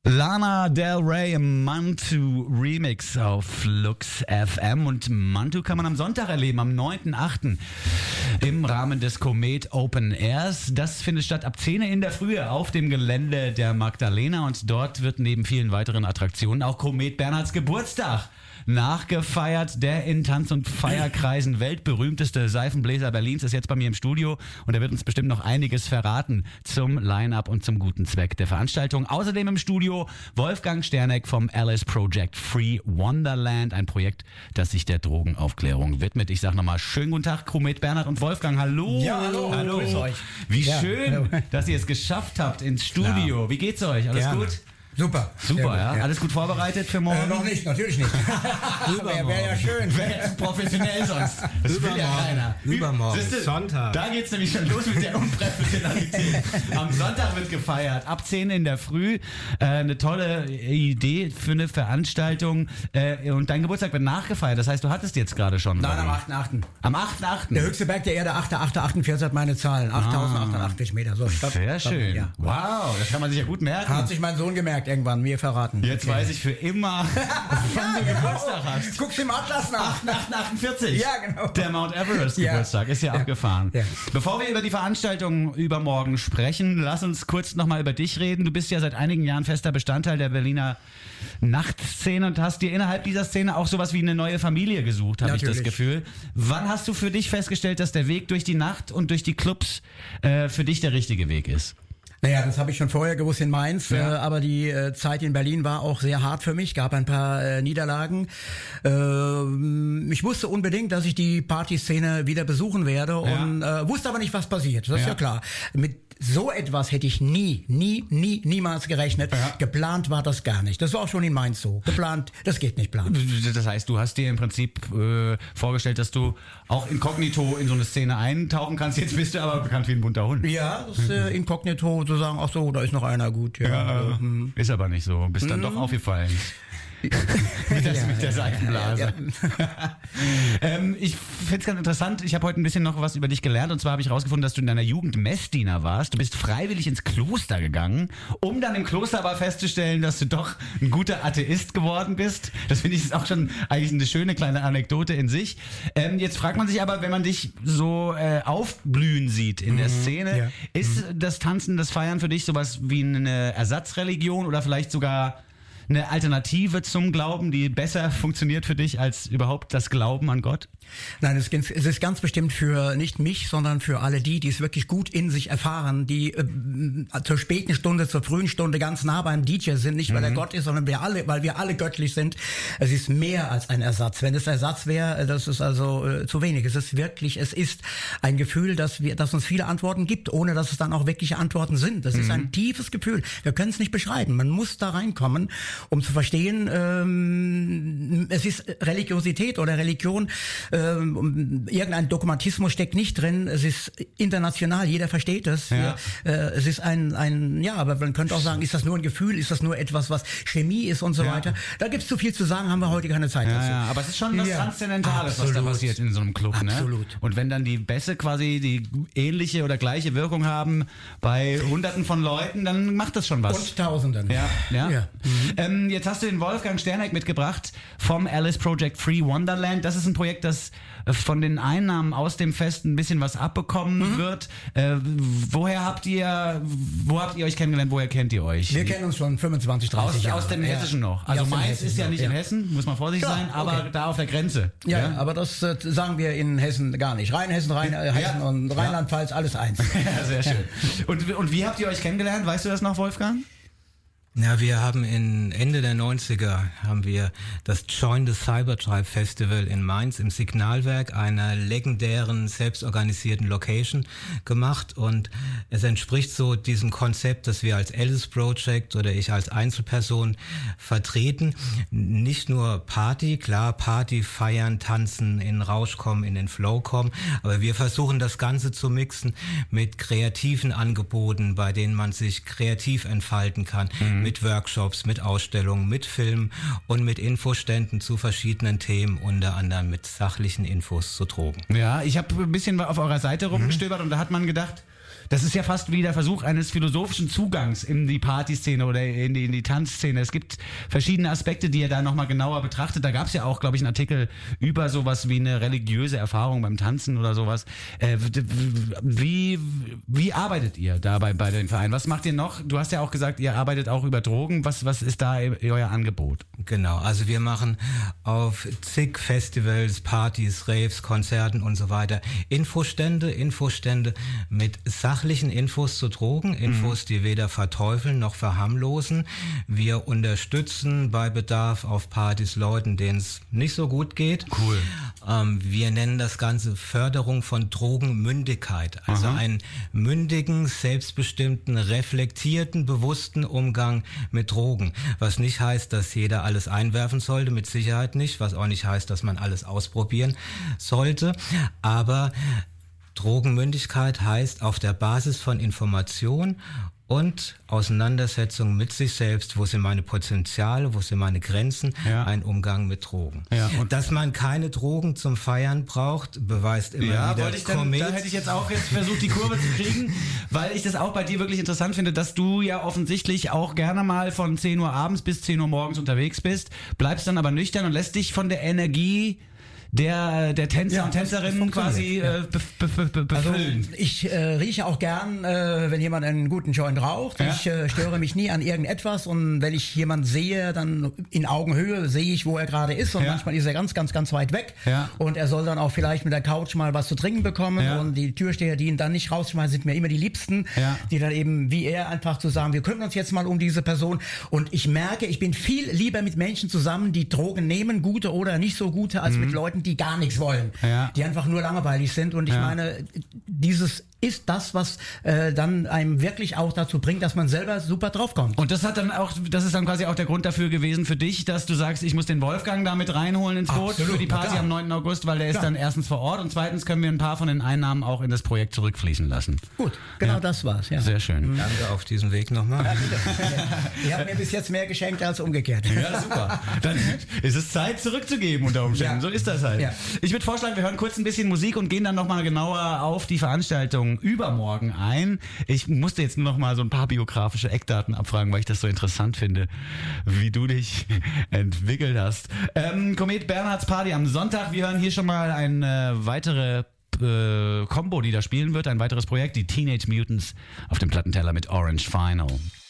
Lana Del Rey im Mantu Remix auf Lux FM. Und Mantu kann man am Sonntag erleben, am 9.8. im Rahmen des Komet Open Airs. Das findet statt ab 10 in der Früh auf dem Gelände der Magdalena. Und dort wird neben vielen weiteren Attraktionen auch Komet Bernhards Geburtstag nachgefeiert. Der in Tanz- und Feierkreisen weltberühmteste Seifenbläser Berlins ist jetzt bei mir im Studio und er wird uns bestimmt noch einiges verraten zum Line-Up und zum guten Zweck der Veranstaltung. Außerdem im Studio Wolfgang Sterneck vom Alice Project Free Wonderland, ein Projekt, das sich der Drogenaufklärung widmet. Ich sage nochmal schönen guten Tag, Komet Bernhard und Wolfgang. Hallo. Ja, hallo. Hallo. Grüß euch. Wie ja, schön, hallo. Dass ihr es geschafft habt ins Studio. Ja. Wie geht's euch? Alles Gerne. gut? Super. Super, gut, ja. Alles gut vorbereitet für morgen? Noch nicht, natürlich nicht. Wäre ja schön. Wäre jetzt professionell sonst. Das will ja keiner. Übermorgen, Siehste, Sonntag. Da geht's nämlich schon los mit der Unprofessionalität. Am Sonntag wird gefeiert, ab 10 in der Früh. Eine tolle Idee für eine Veranstaltung. Und dein Geburtstag wird nachgefeiert. Das heißt, du hattest jetzt gerade schon. Nein, am 8.8. Am 8.8. Der höchste Berg der Erde, 8.848 hat meine Zahlen. 8.088 Meter. So, stopp. Sehr schön. Ja. Wow, das kann man sich ja gut merken. Hat sich mein Sohn gemerkt irgendwann, mir verraten. Jetzt weiß ich für immer, wann du Geburtstag hast. Guckst im Atlas nach. 8.48. Ja, genau. Der Mount Everest Ja. Geburtstag ist ja abgefahren. Ja. Bevor wir über die Veranstaltung übermorgen sprechen, lass uns kurz nochmal über dich reden. Du bist ja seit einigen Jahren fester Bestandteil der Berliner Nachtszene und hast dir innerhalb dieser Szene auch sowas wie eine neue Familie gesucht, habe ich das Gefühl. Wann hast du für dich festgestellt, dass der Weg durch die Nacht und durch die Clubs für dich der richtige Weg ist? Naja, das habe ich schon vorher gewusst in Mainz, Ja. aber die Zeit in Berlin war auch sehr hart für mich, gab ein paar Niederlagen. Ich wusste unbedingt, dass ich die Partyszene wieder besuchen werde und wusste aber nicht, was passiert, das ist ja klar. Mit so etwas hätte ich niemals gerechnet. Ja. Geplant war das gar nicht. Das war auch schon in Mainz so. Geplant, das geht nicht planen. Das heißt, du hast dir im Prinzip vorgestellt, dass du auch inkognito in so eine Szene eintauchen kannst. Jetzt bist du aber bekannt wie ein bunter Hund. Ja, das inkognito zu sagen, ach so, da ist noch einer gut. Ja, Ist aber nicht so. Bist dann doch aufgefallen. mit der Seifenblase. Ich finde es ganz interessant. Ich habe heute ein bisschen noch was über dich gelernt. Und zwar habe ich herausgefunden, dass du in deiner Jugend Messdiener warst. Du bist freiwillig ins Kloster gegangen, um dann im Kloster aber festzustellen, dass du doch ein guter Atheist geworden bist. Das finde ich ist auch schon eigentlich eine schöne kleine Anekdote in sich. Jetzt fragt man sich aber, wenn man dich so aufblühen sieht in der Szene, ist das Tanzen, das Feiern für dich sowas wie eine Ersatzreligion oder vielleicht sogar eine Alternative zum Glauben, die besser funktioniert für dich als überhaupt das Glauben an Gott? Nein, es ist ganz bestimmt für nicht mich, sondern für alle die es wirklich gut in sich erfahren, die zur späten Stunde, zur frühen Stunde ganz nah beim DJ sind, nicht weil er Gott ist, sondern weil wir alle göttlich sind. Es ist mehr als ein Ersatz. Wenn es Ersatz wäre, das ist also zu wenig. Es ist ein Gefühl, das uns viele Antworten gibt, ohne dass es dann auch wirkliche Antworten sind. Das ist ein tiefes Gefühl. Wir können es nicht beschreiben. Man muss da reinkommen, um zu verstehen, es ist Religiosität oder Religion, irgendein Dogmatismus steckt nicht drin, es ist international, jeder versteht es. Ja. Es ist aber man könnte auch sagen, ist das nur ein Gefühl, ist das nur etwas, was Chemie ist und so weiter. Da gibt's zu viel zu sagen, haben wir heute keine Zeit dazu. Ja, aber es ist schon was Transzendentales, was da passiert in so einem Club. Absolut. Ne? Und wenn dann die Bässe quasi die ähnliche oder gleiche Wirkung haben bei Hunderten von Leuten, dann macht das schon was. Und Tausenden. Ja. Jetzt hast du den Wolfgang Sterneck mitgebracht vom Alice Project Free Wonderland. Das ist ein Projekt, das von den Einnahmen aus dem Fest ein bisschen was abbekommen wird. Wo habt ihr euch kennengelernt? Woher kennt ihr euch? Wir kennen uns schon 25, 30 Jahre. Aus dem Hessischen noch. Also Mainz ist ja nicht in Hessen, muss man vorsichtig sein, aber da auf der Grenze. Ja, aber das sagen wir in Hessen gar nicht. Rheinhessen, Hessen und Rheinland-Pfalz, alles eins. Ja, sehr schön. Und wie habt ihr euch kennengelernt? Weißt du das noch, Wolfgang? Ja, wir haben Ende der 90er haben wir das Join the Cybertribe Festival in Mainz im Signalwerk, einer legendären, selbstorganisierten Location gemacht, und es entspricht so diesem Konzept, dass wir als Alice Project oder ich als Einzelperson vertreten. Nicht nur Party, klar, Party, feiern, tanzen, in den Rausch kommen, in den Flow kommen, aber wir versuchen das Ganze zu mixen mit kreativen Angeboten, bei denen man sich kreativ entfalten kann, mit Workshops, mit Ausstellungen, mit Filmen und mit Infoständen zu verschiedenen Themen, unter anderem mit sachlichen Infos zu Drogen. Ja, ich habe ein bisschen auf eurer Seite rumgestöbert und da hat man gedacht, das ist ja fast wie der Versuch eines philosophischen Zugangs in die Partyszene oder in die Tanzszene. Es gibt verschiedene Aspekte, die ihr da nochmal genauer betrachtet. Da gab es ja auch, glaube ich, einen Artikel über sowas wie eine religiöse Erfahrung beim Tanzen oder sowas. Wie arbeitet ihr da bei den Vereinen? Was macht ihr noch? Du hast ja auch gesagt, ihr arbeitet auch über Drogen. Was ist da euer Angebot? Genau, also wir machen auf zig Festivals, Partys, Raves, Konzerten und so weiter Infostände mit sachlichen Infos zu Drogen, Infos, die weder verteufeln noch verharmlosen. Wir unterstützen bei Bedarf auf Partys Leuten, denen es nicht so gut geht. Cool. Wir nennen das Ganze Förderung von Drogenmündigkeit, also einen mündigen, selbstbestimmten, reflektierten, bewussten Umgang mit Drogen. Was nicht heißt, dass jeder alles einwerfen sollte, mit Sicherheit nicht, was auch nicht heißt, dass man alles ausprobieren sollte, aber Drogenmündigkeit heißt auf der Basis von Information und Auseinandersetzung mit sich selbst, wo sind meine Potenziale, wo sind meine Grenzen, ein Umgang mit Drogen. Ja. Und dass man keine Drogen zum Feiern braucht, beweist immer wieder Komet. Da hätte ich jetzt auch versucht, die Kurve zu kriegen, weil ich das auch bei dir wirklich interessant finde, dass du ja offensichtlich auch gerne mal von 10 Uhr abends bis 10 Uhr morgens unterwegs bist, bleibst dann aber nüchtern und lässt dich von der Energie der Tänzer und Tänzerinnen quasi befüllen. Also ich rieche auch gern, wenn jemand einen guten Joint raucht. Ja. Ich störe mich nie an irgendetwas und wenn ich jemanden sehe, dann in Augenhöhe sehe ich, wo er gerade ist und manchmal ist er ganz, ganz, ganz weit weg und er soll dann auch vielleicht mit der Couch mal was zu trinken bekommen und die Türsteher, die ihn dann nicht rausschmeißen, sind mir immer die Liebsten, die dann eben wie er einfach zu sagen, wir kümmern uns jetzt mal um diese Person und ich merke, ich bin viel lieber mit Menschen zusammen, die Drogen nehmen, gute oder nicht so gute, als mit Leuten, die gar nichts wollen, die einfach nur langweilig sind und ich meine, dieses ist das, was dann einem wirklich auch dazu bringt, dass man selber super draufkommt. Und das ist dann quasi auch der Grund dafür gewesen für dich, dass du sagst, ich muss den Wolfgang da mit reinholen ins Boot für die Party am 9. August, weil der ist dann erstens vor Ort und zweitens können wir ein paar von den Einnahmen auch in das Projekt zurückfließen lassen. Gut, genau das war's. Ja. Sehr schön. Danke auf diesem Weg nochmal. Ihr habt mir bis jetzt mehr geschenkt als umgekehrt. Ja, super. Dann ist es Zeit zurückzugeben unter Umständen. So ist das halt. Ja. Ich würde vorschlagen, wir hören kurz ein bisschen Musik und gehen dann nochmal genauer auf die Veranstaltung übermorgen ein. Ich musste jetzt nur noch mal so ein paar biografische Eckdaten abfragen, weil ich das so interessant finde, wie du dich entwickelt hast. Komet Bernhards Party am Sonntag. Wir hören hier schon mal eine weitere Combo, die da spielen wird, ein weiteres Projekt, die Teenage Mutants auf dem Plattenteller mit Orange Final.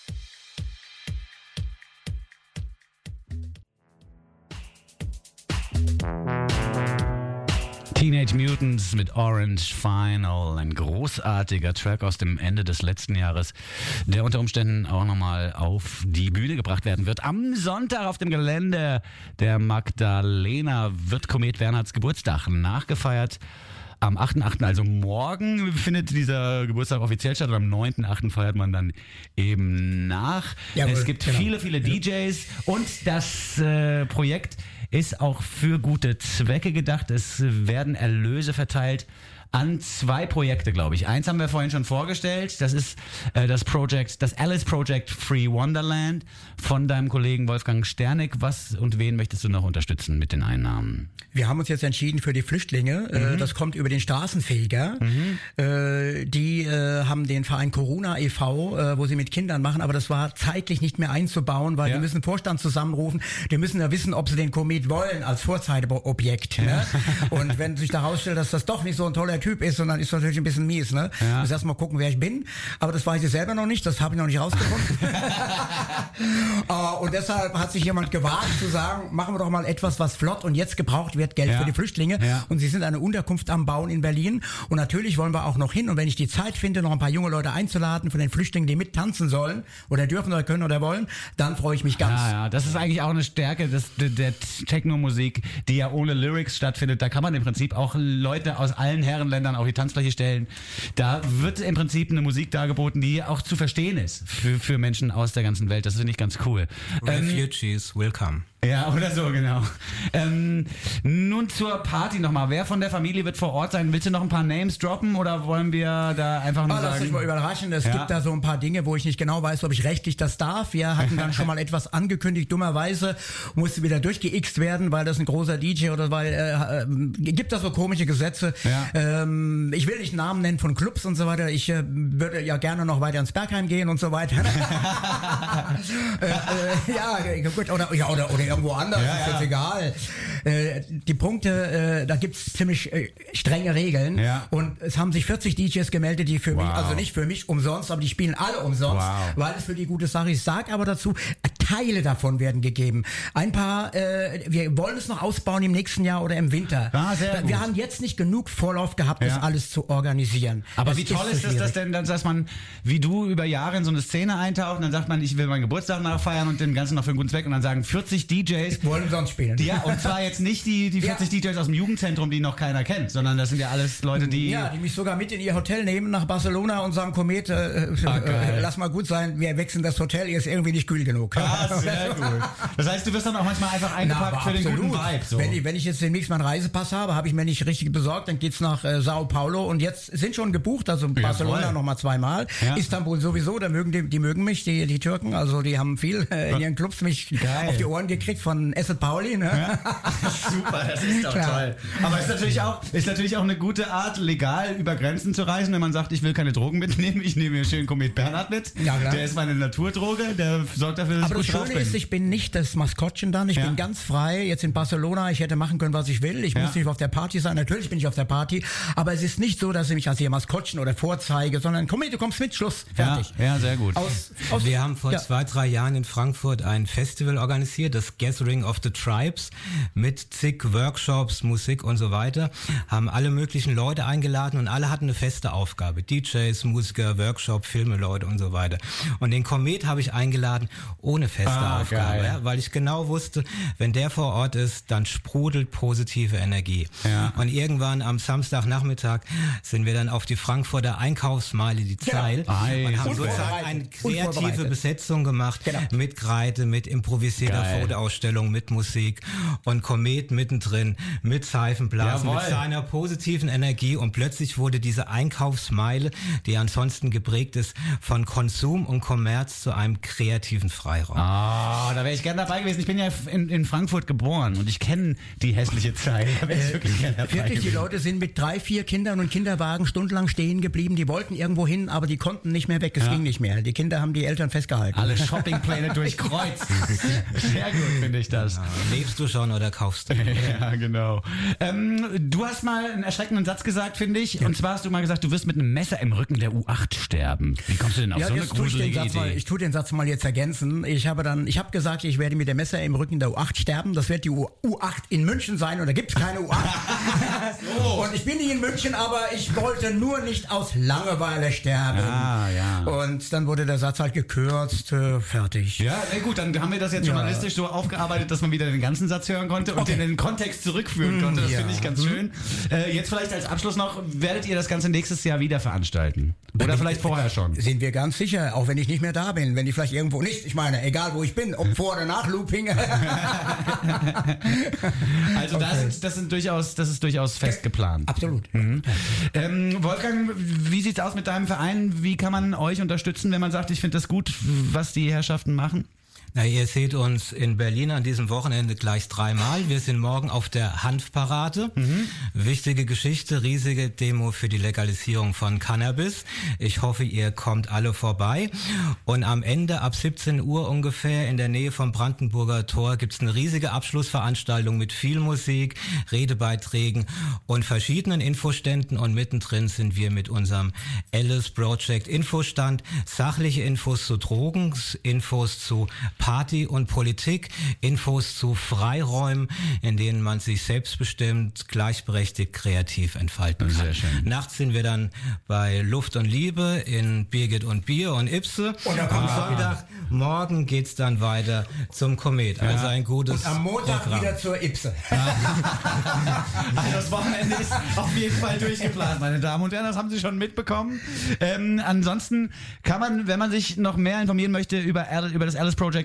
Teenage Mutants mit Orange Final, ein großartiger Track aus dem Ende des letzten Jahres, der unter Umständen auch nochmal auf die Bühne gebracht werden wird. Am Sonntag auf dem Gelände der Magdalena wird Komet Bernhards Geburtstag nachgefeiert. Am 8.8., also morgen, findet dieser Geburtstag offiziell statt und am 9.8. feiert man dann eben nach. Jawohl, es gibt viele DJs und das Projekt ist auch für gute Zwecke gedacht. Es werden Erlöse verteilt an 2 Projekte, glaube ich. Eins haben wir vorhin schon vorgestellt. Das ist das Alice Project Free Wonderland von deinem Kollegen Wolfgang Sterneck. Was und wen möchtest du noch unterstützen mit den Einnahmen? Wir haben uns jetzt entschieden für die Flüchtlinge. Das kommt über den Straßenfeger. Die haben den Verein Corona e.V., wo sie mit Kindern machen, aber das war zeitlich nicht mehr einzubauen, weil die müssen den Vorstand zusammenrufen. Die müssen ja wissen, ob sie den Komet wollen als Vorzeigeobjekt. Ne? Und wenn sich da rausstellt, dass das doch nicht so ein toller Typ ist, sondern ist natürlich ein bisschen mies. Ne? Ich muss erst mal gucken, wer ich bin. Aber das weiß ich selber noch nicht. Das habe ich noch nicht rausgefunden. Und deshalb hat sich jemand gewagt zu sagen, machen wir doch mal etwas, was flott und jetzt gebraucht wird, Geld für die Flüchtlinge. Und sie sind eine Unterkunft am Bauen in Berlin. Und natürlich wollen wir auch noch hin. Und wenn ich die Zeit finde, noch ein paar junge Leute einzuladen von den Flüchtlingen, die mittanzen sollen oder dürfen oder können oder wollen, dann freue ich mich ganz. Ja, das ist eigentlich auch eine Stärke der Techno-Musik, die ja ohne Lyrics stattfindet. Da kann man im Prinzip auch Leute aus allen Herrenländern auf die Tanzfläche stellen. Da wird im Prinzip eine Musik dargeboten, die auch zu verstehen ist für Menschen aus der ganzen Welt. Das finde ich ganz cool. Refugees will come. Ja, oder so, genau. Nun zur Party nochmal. Wer von der Familie wird vor Ort sein? Willst du noch ein paar Names droppen oder wollen wir da einfach nur sagen? Lass dich mal überraschen. Es gibt da so ein paar Dinge, wo ich nicht genau weiß, ob ich rechtlich das darf. Wir hatten dann schon mal etwas angekündigt. Dummerweise musste wieder durchgeixt werden, weil das ein großer DJ oder weil gibt da so komische Gesetze. Ja. Ich will nicht Namen nennen von Clubs und so weiter. Ich würde ja gerne noch weiter ins Bergheim gehen und so weiter. Ja, gut. Oder irgendwo anders, ist jetzt egal. Die Punkte, da gibt's ziemlich strenge Regeln. Ja. Und es haben sich 40 DJs gemeldet, die für mich, also nicht für mich umsonst, aber die spielen alle umsonst, weil es für die gute Sache ist. Ich sag aber dazu, Teile davon werden gegeben. Ein paar, wir wollen es noch ausbauen im nächsten Jahr oder im Winter. Wir haben jetzt nicht genug Vorlauf gehabt, das alles zu organisieren. Aber das wie toll ist das denn, dass man, wie du, über Jahre in so eine Szene eintaucht und dann sagt man, ich will meinen Geburtstag nachfeiern und den ganzen noch für einen guten Zweck und dann sagen 40 DJs wollen sonst spielen. Ja, und zwar jetzt nicht die 40 DJs aus dem Jugendzentrum, die noch keiner kennt, sondern das sind ja alles Leute, die... Ja, die mich sogar mit in ihr Hotel nehmen nach Barcelona und sagen, Komet, lass mal gut sein, wir wechseln das Hotel, ihr ist irgendwie nicht kühl genug. Sehr gut. Das heißt, du wirst dann auch manchmal einfach eingepackt für den guten Vibe. So. Wenn ich jetzt demnächst mal einen Reisepass habe, habe ich mir nicht richtig besorgt, dann geht's nach Sao Paulo und jetzt sind schon gebucht, also Barcelona nochmal zweimal, Istanbul sowieso, da die mögen mich, die Türken, also die haben viel in ihren Clubs mich auf die Ohren gekriegt von Esset Pauli. Ne? Ja. Super, das ist doch toll. Aber ist natürlich auch eine gute Art, legal über Grenzen zu reisen, wenn man sagt, ich will keine Drogen mitnehmen, ich nehme mir schön Komet Bernhard mit, der ist meine Naturdroge, der sorgt dafür, dass ich gut drauf bin. Ich bin nicht das Maskottchen dann, ich bin ganz frei, jetzt in Barcelona, ich hätte machen können, was ich will, ich muss nicht auf der Party sein, natürlich bin ich auf der Party, aber es ist nicht so, dass ich mich als ihr Maskottchen oder vorzeige, sondern komm, du kommst mit, Schluss, fertig. Ja, sehr gut. Wir haben vor 2-3 Jahren in Frankfurt ein Festival organisiert, das Gathering of the Tribes, mit zig Workshops, Musik und so weiter, haben alle möglichen Leute eingeladen und alle hatten eine feste Aufgabe, DJs, Musiker, Workshop, Filmeleute und so weiter. Und den Komet habe ich eingeladen ohne feste Aufgabe, weil ich genau wusste, wenn der vor Ort ist, dann sprudelt positive Energie. Ja. Und irgendwann am Samstagnachmittag sind wir dann auf die Frankfurter Einkaufsmeile, die Zeil, und haben sozusagen eine kreative Besetzung gemacht, mit Kreide, mit improvisierter Fotoausstellung, mit Musik und Komet mittendrin, mit Seifenblasen, mit seiner positiven Energie und plötzlich wurde diese Einkaufsmeile, die ansonsten geprägt ist von Konsum und Kommerz, zu einem kreativen Freiraum. Da wäre ich gerne dabei gewesen. Ich bin ja in Frankfurt geboren und ich kenne die hässliche Zeit. Da wäre ich wirklich gerne dabei gewesen. Die Leute sind mit 3-4 Kindern und Kinderwagen stundenlang stehen geblieben. Die wollten irgendwo hin, aber die konnten nicht mehr weg. Es ging nicht mehr. Die Kinder haben die Eltern festgehalten. Alle Shoppingpläne durchkreuzt. Sehr gut, finde ich das. Lebst du schon oder kaufst du? Ja, genau. Du hast mal einen erschreckenden Satz gesagt, finde ich. Und zwar hast du mal gesagt, du wirst mit einem Messer im Rücken der U8 sterben. Wie kommst du denn auf so eine gruselige Idee? Ich tue den Satz mal jetzt ergänzen. Ich habe gesagt, ich werde mit dem Messer im Rücken der U8 sterben. Das wird die U8 in München sein und da gibt es keine U8. Und ich bin nicht in München, aber ich wollte nur nicht aus Langeweile sterben. Und dann wurde der Satz halt gekürzt, fertig. Ja, na gut, dann haben wir das jetzt journalistisch so aufgearbeitet, dass man wieder den ganzen Satz hören konnte und den in den Kontext zurückführen konnte. Das finde ich ganz schön. Jetzt vielleicht als Abschluss noch, werdet ihr das Ganze nächstes Jahr wieder veranstalten? Oder vielleicht vorher schon? Sind wir ganz sicher, auch wenn ich nicht mehr da bin, wenn ich vielleicht irgendwo nicht, ich meine, egal wo ich bin, ob vor oder nach Looping. Also das ist durchaus fest geplant. Absolut. Wolfgang, wie sieht's aus mit deinem Verein? Wie kann man euch unterstützen, wenn man sagt, ich finde das gut, was die Herrschaften machen? Na, ihr seht uns in Berlin an diesem Wochenende gleich 3-mal. Wir sind morgen auf der Hanfparade. Wichtige Geschichte, riesige Demo für die Legalisierung von Cannabis. Ich hoffe, ihr kommt alle vorbei. Und am Ende, ab 17 Uhr ungefähr, in der Nähe vom Brandenburger Tor, gibt's eine riesige Abschlussveranstaltung mit viel Musik, Redebeiträgen und verschiedenen Infoständen. Und mittendrin sind wir mit unserem Alice Project Infostand. Sachliche Infos zu Drogen, Infos zu Party und Politik, Infos zu Freiräumen, in denen man sich selbstbestimmt, gleichberechtigt, kreativ entfalten kann. Sehr schön. Nachts sind wir dann bei Luft und Liebe in Birgit und Bier und Ipse. Und dann kommt Sonntag, morgen geht's dann weiter zum Komet. Also ein gutes und am Montag Programm. Wieder zur Ipse. Also das Wochenende ist auf jeden Fall durchgeplant, meine Damen und Herren. Das haben Sie schon mitbekommen. Ansonsten kann man, wenn man sich noch mehr informieren möchte über das Alice Project,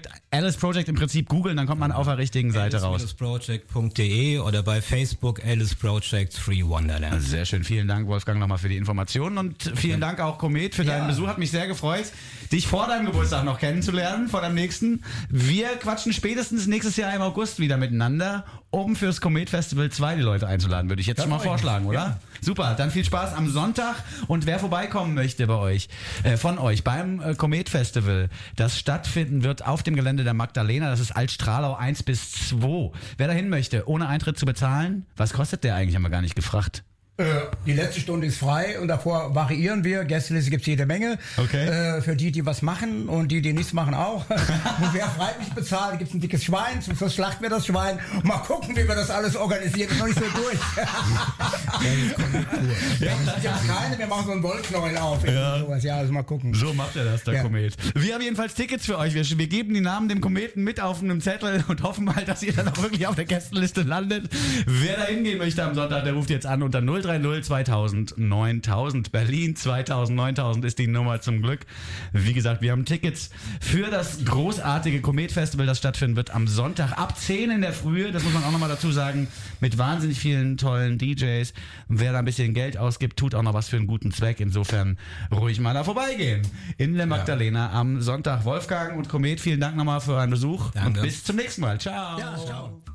Alice Project im Prinzip googeln, dann kommt man auf der richtigen Seite raus. aliceproject.de oder bei Facebook Alice Project Free Wonderland. Sehr schön, vielen Dank Wolfgang nochmal für die Informationen und vielen Dank auch Komet für deinen Besuch, hat mich sehr gefreut, dich vor deinem Geburtstag noch kennenzulernen, vor deinem nächsten. Wir quatschen spätestens nächstes Jahr im August wieder miteinander, um fürs Komet Festival 2 die Leute einzuladen, würde ich jetzt schon mal vorschlagen, oder? Ja. Super, dann viel Spaß am Sonntag und wer vorbeikommen möchte bei euch, von euch beim Komet Festival, das stattfinden wird auf dem Gelände der Magdalena, das ist Altstralau 1 bis 2. Wer dahin möchte, ohne Eintritt zu bezahlen, was kostet der eigentlich, haben wir gar nicht gefragt. Die letzte Stunde ist frei und davor variieren wir. Gästeliste gibt's jede Menge. Okay. Für die was machen und die nichts machen auch. Und wer freiwillig bezahlt, gibt's ein dickes Schwein. Zum Schluss schlachten wir das Schwein. Mal gucken, wie wir das alles organisieren. Ist noch nicht so durch. Wir machen so einen Wollknäuel auf. Sowas. Ja, also mal gucken. So macht er das, der Komet. Wir haben jedenfalls Tickets für euch. Wir geben die Namen dem Kometen mit auf einem Zettel und hoffen mal, dass ihr dann auch wirklich auf der Gästeliste landet. Wer da hingehen möchte am Sonntag, der ruft jetzt an unter 030 2000 9000. Berlin 2000 9000 ist die Nummer zum Glück. Wie gesagt, wir haben Tickets für das großartige Komet-Festival, das stattfinden wird am Sonntag ab 10 in der Früh. Das muss man auch nochmal dazu sagen, mit wahnsinnig vielen tollen DJs. Wer da ein bisschen Geld ausgibt, tut auch noch was für einen guten Zweck. Insofern ruhig mal da vorbeigehen. In der Magdalena am Sonntag. Wolfgang und Komet, vielen Dank nochmal für euren Besuch. Danke. Und bis zum nächsten Mal. Ciao. Ja, ciao.